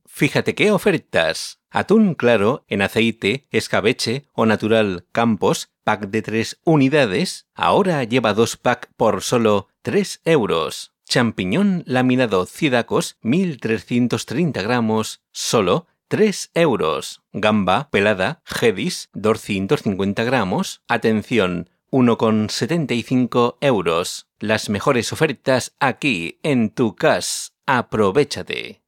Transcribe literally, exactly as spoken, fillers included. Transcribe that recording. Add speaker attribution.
Speaker 1: Fíjate qué ofertas. Atún claro en aceite, escabeche o natural Campos, pack de tres unidades. Ahora lleva dos pack por solo tres euros. Champiñón laminado Cidacos, mil trescientos treinta gramos, solo tres euros. Gamba pelada Gedis, doscientos cincuenta gramos. Atención, uno con setenta y cinco euros. Las mejores ofertas aquí en tu casa. Aprovéchate.